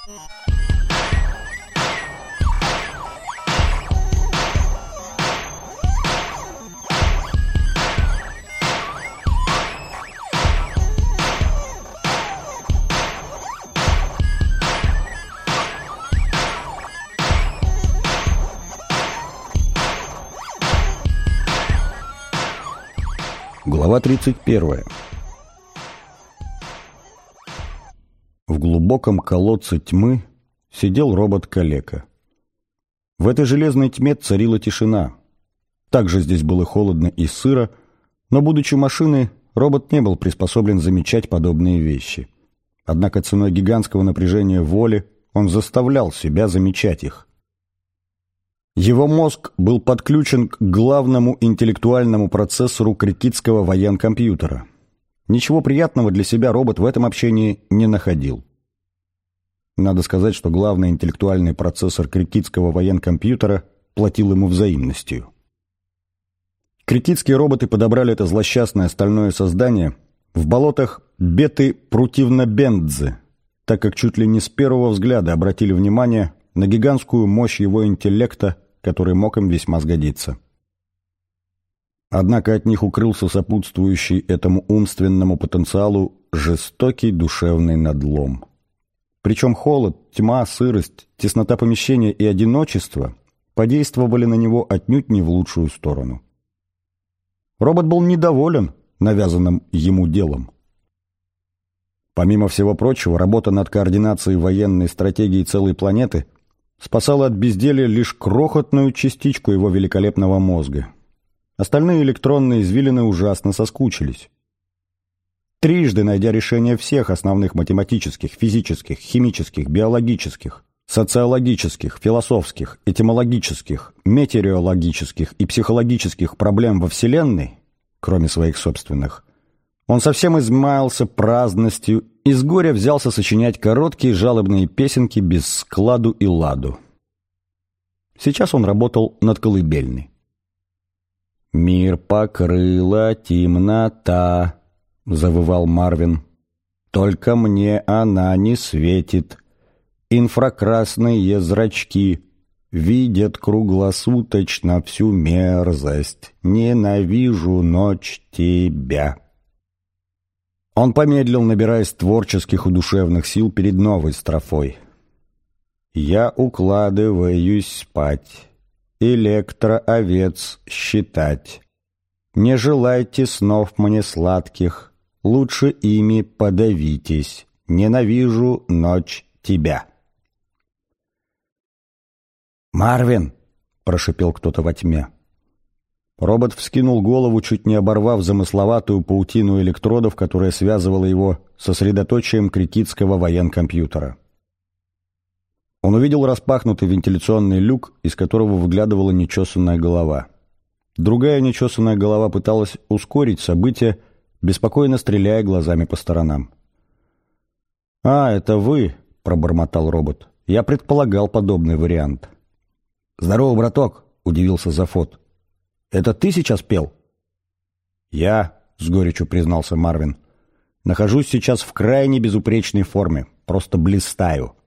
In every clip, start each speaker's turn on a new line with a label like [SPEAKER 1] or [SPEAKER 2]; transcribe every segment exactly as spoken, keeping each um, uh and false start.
[SPEAKER 1] Глава тридцать первая. В глубоком колодце тьмы сидел робот-калека. В этой железной тьме царила тишина. Также здесь было холодно и сыро, но, будучи машиной, робот не был приспособлен замечать подобные вещи. Однако ценой гигантского напряжения воли он заставлял себя замечать их. Его мозг был подключен к главному интеллектуальному процессору крикитского военкомпьютера. Ничего приятного для себя робот в этом общении не находил. Надо сказать, что главный интеллектуальный процессор крикитского военкомпьютера платил ему взаимностью. Крикитские роботы подобрали это злосчастное стальное создание в болотах Беты-Прутивнобендзе, так как чуть ли не с первого взгляда обратили внимание на гигантскую мощь его интеллекта, который мог им весьма сгодиться. Однако от них укрылся сопутствующий этому умственному потенциалу жестокий душевный надлом. Причем холод, тьма, сырость, теснота помещения и одиночество подействовали на него отнюдь не в лучшую сторону. Робот был недоволен навязанным ему делом. Помимо всего прочего, работа над координацией военной стратегии целой планеты спасала от безделья лишь крохотную частичку его великолепного мозга. Остальные электронные извилины ужасно соскучились. Трижды найдя решение всех основных математических, физических, химических, биологических, социологических, философских, этимологических, метеорологических и психологических проблем во Вселенной, кроме своих собственных, он совсем измаялся праздностью и с горя взялся сочинять короткие жалобные песенки без складу и ладу. Сейчас он работал над колыбельной. «Мир покрыла темнота», — завывал Марвин. «Только мне она не светит. Инфракрасные зрачки видят круглосуточно всю мерзость. Ненавижу ночь тебя». Он помедлил, набираясь творческих и душевных сил перед новой строфой. «Я укладываюсь спать, электроовец считать. Не желайте снов мне сладких, лучше ими подавитесь. Ненавижу ночь тебя». «Марвин!» — прошипел кто-то во тьме. Робот вскинул голову, чуть не оборвав замысловатую паутину электродов, которая связывала его со средоточием крикитского военкомпьютера. Он увидел распахнутый вентиляционный люк, из которого выглядывала нечесанная голова. Другая нечесанная голова пыталась ускорить события, беспокойно стреляя глазами по сторонам. «А, это вы», — пробормотал робот. «Я предполагал подобный вариант». «Здорово, браток», — удивился Зафот. «Это ты сейчас пел?» «Я», — с горечью признался Марвин, — «нахожусь сейчас в крайне безупречной форме, просто блистаю».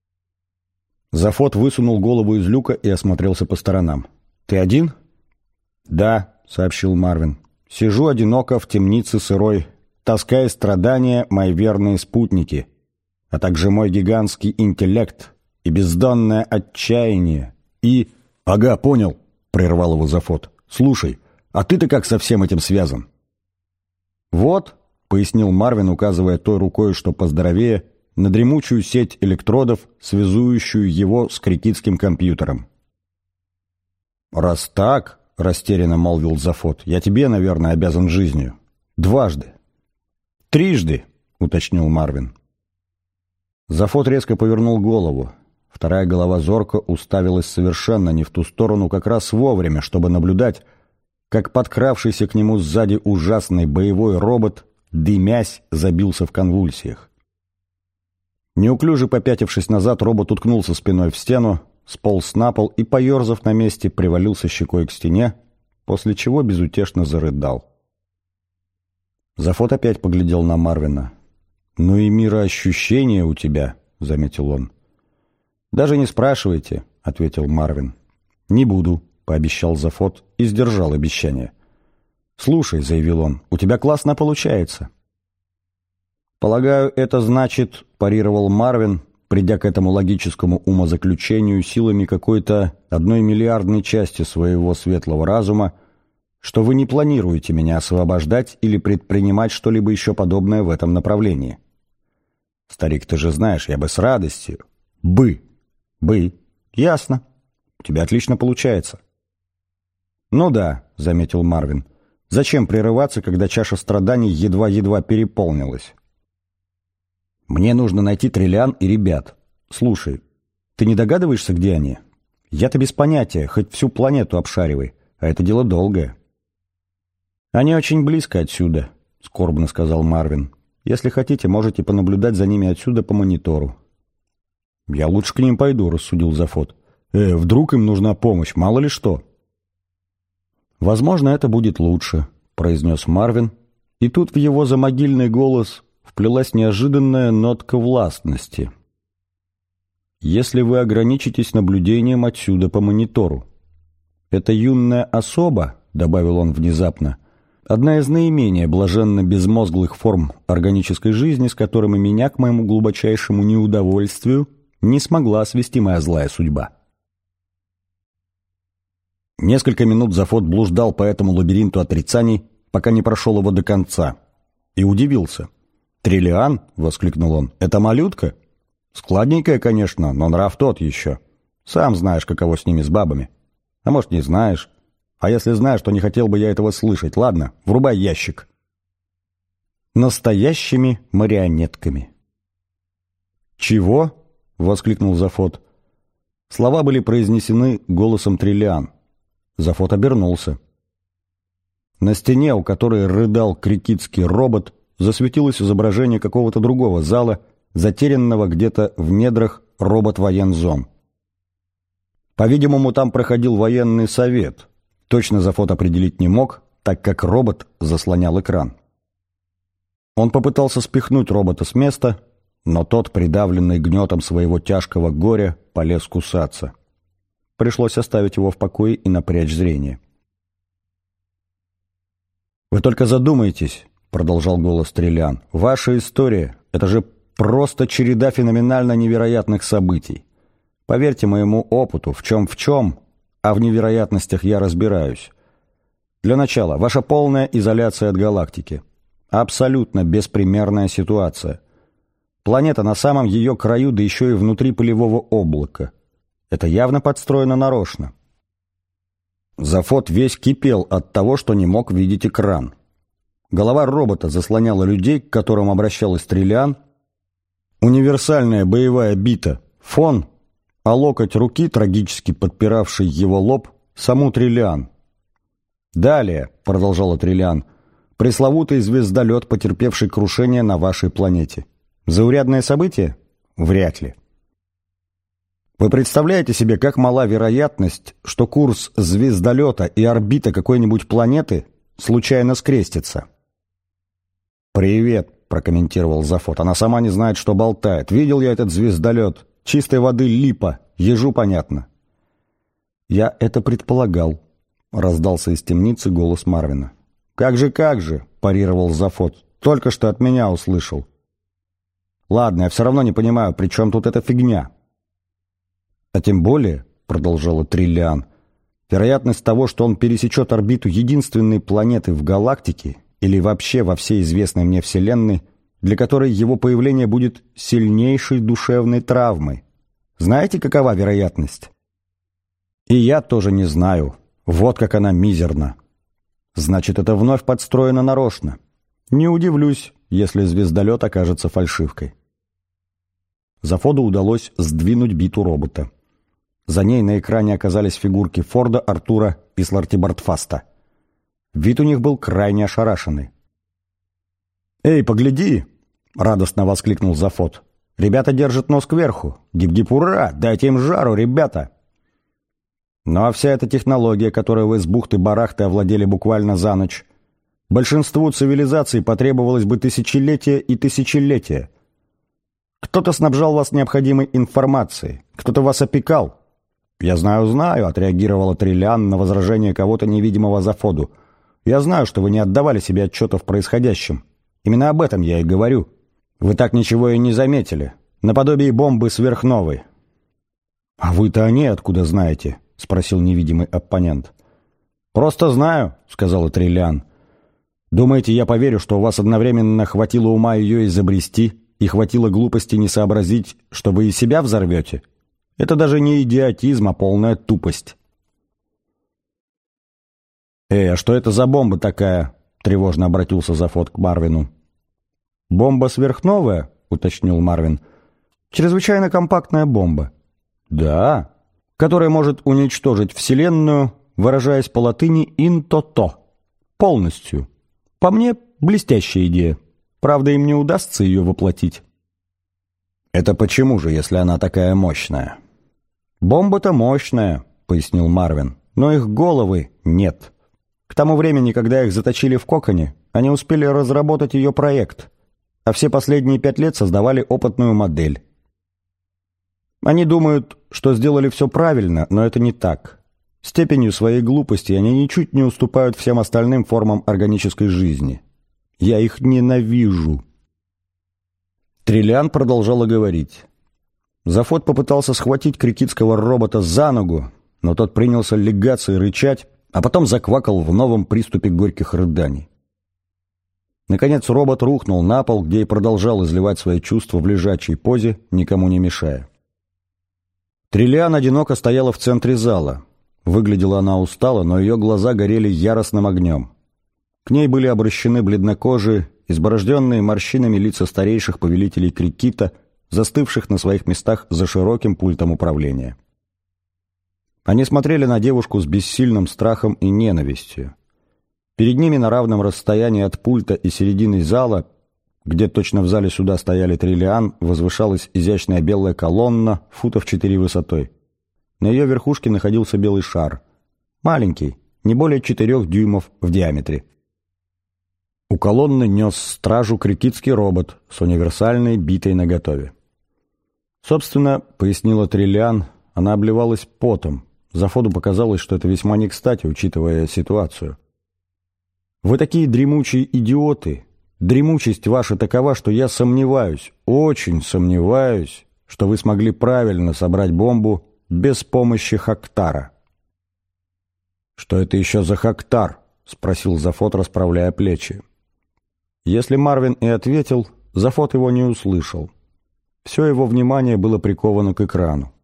[SPEAKER 1] Зафот высунул голову из люка и осмотрелся по сторонам. «Ты один?» «Да», — сообщил Марвин. «Сижу одиноко в темнице сырой, таская страдания мои верные спутники, а также мой гигантский интеллект и бездонное отчаяние, и...» «Ага, понял», — прервал его Зафот. «Слушай, а ты-то как со всем этим связан?» «Вот», — пояснил Марвин, указывая той рукой, что поздоровее, на дремучую сеть электродов, связующую его с крикитским компьютером. «Раз так», — растерянно молвил Зафот, — «я тебе, наверное, обязан жизнью. Дважды». «Трижды», — уточнил Марвин. Зафот резко повернул голову. Вторая голова зорко уставилась совершенно не в ту сторону, как раз вовремя, чтобы наблюдать, как подкравшийся к нему сзади ужасный боевой робот, дымясь, забился в конвульсиях. Неуклюже попятившись назад, робот уткнулся спиной в стену, сполз на пол и, поерзав на месте, привалился щекой к стене, после чего безутешно зарыдал. Зафот опять поглядел на Марвина. «Ну и мироощущение у тебя», — заметил он. «Даже не спрашивайте», — ответил Марвин. «Не буду», — пообещал Зафот и сдержал обещание. «Слушай», — заявил он, — «у тебя классно получается». «Полагаю, это значит», — парировал Марвин, придя к этому логическому умозаключению силами какой-то одной миллиардной части своего светлого разума, что вы не планируете меня освобождать или предпринимать что-либо еще подобное в этом направлении. Старик, ты же знаешь, я бы с радостью. Бы. Бы. Ясно. У тебя отлично получается. Ну да, заметил Марвин. Зачем прерываться, когда чаша страданий едва-едва переполнилась? Мне нужно найти Триллиан и ребят. Слушай, ты не догадываешься, где они? Я-то без понятия, хоть всю планету обшаривай, а это дело долгое. Они очень близко отсюда, скорбно сказал Марвин. Если хотите, можете понаблюдать за ними отсюда по монитору. Я лучше к ним пойду, рассудил Зафот. Э, вдруг им нужна помощь, мало ли что. Возможно, это будет лучше, произнес Марвин, и тут в его замогильный голос вплелась неожиданная нотка властности. Если вы ограничитесь наблюдением отсюда по монитору. Эта юная особа, добавил он внезапно, одна из наименее блаженно безмозглых форм органической жизни, с которыми меня, к моему глубочайшему неудовольствию, не смогла свести моя злая судьба. Несколько минут Зафот блуждал по этому лабиринту отрицаний, пока не прошел его до конца, и удивился. «Триллиан?» — воскликнул он. «Это малютка? Складненькая, конечно, но нрав тот еще. Сам знаешь, каково с ними, с бабами. А может, не знаешь. А если знаешь, то не хотел бы я этого слышать. Ладно, врубай ящик». Настоящими марионетками. «Чего?» — воскликнул Зафот. Слова были произнесены голосом Триллиан. Зафот обернулся. На стене, у которой рыдал крикитский робот, засветилось изображение какого-то другого зала, затерянного где-то в недрах робот-воензон. По-видимому, там проходил военный совет. Точно Зафот определить не мог, так как робот заслонял экран. Он попытался спихнуть робота с места, но тот, придавленный гнетом своего тяжкого горя, полез кусаться. Пришлось оставить его в покое и напрячь зрение. «Вы только задумайтесь», — продолжал голос Триллиан, — «ваша история — это же просто череда феноменально невероятных событий. Поверьте моему опыту, в чем в чем, а в невероятностях я разбираюсь. Для начала, ваша полная изоляция от галактики. Абсолютно беспримерная ситуация. Планета на самом ее краю, да еще и внутри пылевого облака. Это явно подстроено нарочно». Зафот весь кипел от того, что не мог видеть экран. Голова робота заслоняла людей, к которым обращалась Триллиан. Универсальная боевая бита — фон, а локоть руки, трагически подпиравший его лоб, саму Триллиан. «Далее», — продолжала Триллиан, — «пресловутый звездолет, потерпевший крушение на вашей планете. Заурядное событие? Вряд ли. Вы представляете себе, как мала вероятность, что курс звездолета и орбита какой-нибудь планеты случайно скрестятся?» «Привет», — прокомментировал Зафот. «Она сама не знает, что болтает. Видел я этот звездолет. Чистой воды липа. Ежу понятно». «Я это предполагал», — раздался из темницы голос Марвина. «Как же, как же», — парировал Зафот. «Только что от меня услышал». «Ладно, я все равно не понимаю, при чем тут эта фигня?» «А тем более», — продолжала Триллиан, — «вероятность того, что он пересечет орбиту единственной планеты в галактике или вообще во всей известной мне Вселенной, для которой его появление будет сильнейшей душевной травмой. Знаете, какова вероятность?» «И я тоже не знаю. Вот как она мизерна. Значит, это вновь подстроено нарочно. Не удивлюсь, если звездолет окажется фальшивкой». Зафоду удалось сдвинуть биту робота. За ней на экране оказались фигурки Форда, Артура и Слартибартфаста. Вид у них был крайне ошарашенный. «Эй, погляди!» — радостно воскликнул Зафот. «Ребята держат нос кверху! Гип-гип, ура! Дайте им жару, ребята!» «Ну а вся эта технология, которую вы с бухты-барахты овладели буквально за ночь, большинству цивилизаций потребовалось бы тысячелетия и тысячелетия. Кто-то снабжал вас необходимой информацией, кто-то вас опекал. «Я знаю, знаю», — отреагировала Триллиан на возражение кого-то невидимого за Фоду. «Я знаю, что вы не отдавали себе отчета в происходящем. Именно об этом я и говорю. Вы так ничего и не заметили. Наподобие бомбы сверхновой». «А вы-то о ней откуда знаете?» — спросил невидимый оппонент. «Просто знаю», — сказала Триллиан. «Думаете, я поверю, что у вас одновременно хватило ума ее изобрести и хватило глупости не сообразить, что вы и себя взорвете? Это даже не идиотизм, а полная тупость». «Эй, а что это за бомба такая?» — тревожно обратился Зафот к Марвину. «Бомба сверхновая?» — уточнил Марвин. «Чрезвычайно компактная бомба». «Да, которая может уничтожить Вселенную, выражаясь по латыни «in toto» — полностью. По мне, блестящая идея. Правда, им не удастся ее воплотить». «Это почему же, если она такая мощная?» «Бомба-то мощная», — пояснил Марвин, — «но их головы нет. К тому времени, когда их заточили в коконе, они успели разработать ее проект, а все последние пять лет создавали опытную модель. Они думают, что сделали все правильно, но это не так. Степенью своей глупости они ничуть не уступают всем остальным формам органической жизни. Я их ненавижу». Триллиан продолжала говорить. Зафот попытался схватить крикитского робота за ногу, но тот принялся лягаться и рычать, а потом заквакал в новом приступе горьких рыданий. Наконец робот рухнул на пол, где и продолжал изливать свои чувства в лежачей позе, никому не мешая. Триллиан одиноко стояла в центре зала. Выглядела она устало, но ее глаза горели яростным огнем. К ней были обращены бледнокожие, изборожденные морщинами лица старейших повелителей крикита, застывших на своих местах за широким пультом управления. Они смотрели на девушку с бессильным страхом и ненавистью. Перед ними на равном расстоянии от пульта и середины зала, где точно в зале суда стояли Триллиан, возвышалась изящная белая колонна футов четыре высотой. На ее верхушке находился белый шар. Маленький, не более четырех дюймов в диаметре. У колонны нес стражу крикитский робот с универсальной битой наготове. Собственно, пояснила Триллиан, она обливалась потом. Зафоду показалось, что это весьма не кстати, учитывая ситуацию. «Вы такие дремучие идиоты. Дремучесть ваша такова, что я сомневаюсь, очень сомневаюсь, что вы смогли правильно собрать бомбу без помощи Хактара». «Что это еще за Хактар?» — спросил Зафот, расправляя плечи. Если Марвин и ответил, Зафот его не услышал. Все его внимание было приковано к экрану.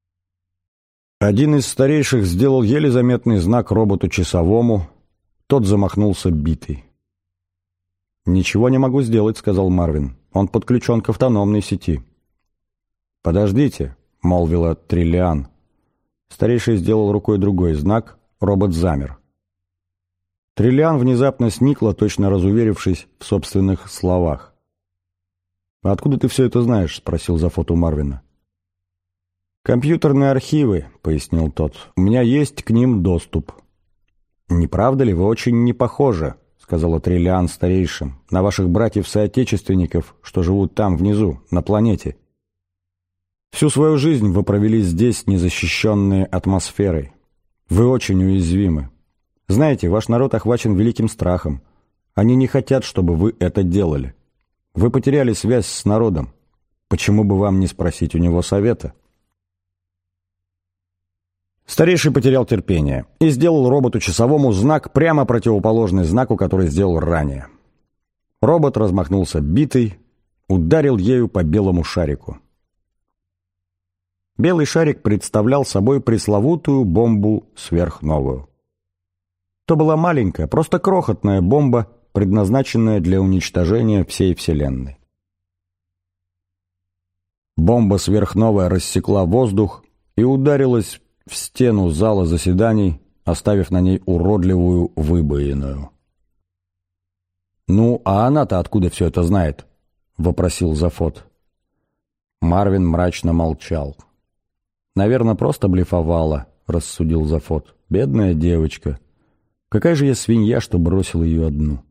[SPEAKER 1] Один из старейших сделал еле заметный знак роботу-часовому. Тот замахнулся битой. «Ничего не могу сделать», — сказал Марвин. «Он подключен к автономной сети». «Подождите», — молвила Триллиан. Старейший сделал рукой другой знак, робот замер. Триллиан внезапно сникла, точно разуверившись в собственных словах. «А откуда ты все это знаешь?» — спросил Зафот у Марвина. «Компьютерные архивы», — пояснил тот. «У меня есть к ним доступ». «Не правда ли, вы очень не похожи», — сказала Триллиан старейшим, «на ваших братьев-соотечественников, что живут там, внизу, на планете. Всю свою жизнь вы провели здесь, незащищенные атмосферой. Вы очень уязвимы. Знаете, ваш народ охвачен великим страхом. Они не хотят, чтобы вы это делали. Вы потеряли связь с народом. Почему бы вам не спросить у него совета?» Старейший потерял терпение и сделал роботу-часовому знак, прямо противоположный знаку, который сделал ранее. Робот размахнулся битой, ударил ею по белому шарику. Белый шарик представлял собой пресловутую бомбу сверхновую. То была маленькая, просто крохотная бомба, предназначенная для уничтожения всей Вселенной. Бомба сверхновая рассекла воздух и ударилась в стену зала заседаний, оставив на ней уродливую выбоину. «Ну, а она-то откуда все это знает?» — вопросил Зафот. Марвин мрачно молчал. «Наверное, просто блефовала», — рассудил Зафот. «Бедная девочка. Какая же я свинья, что бросил ее одну».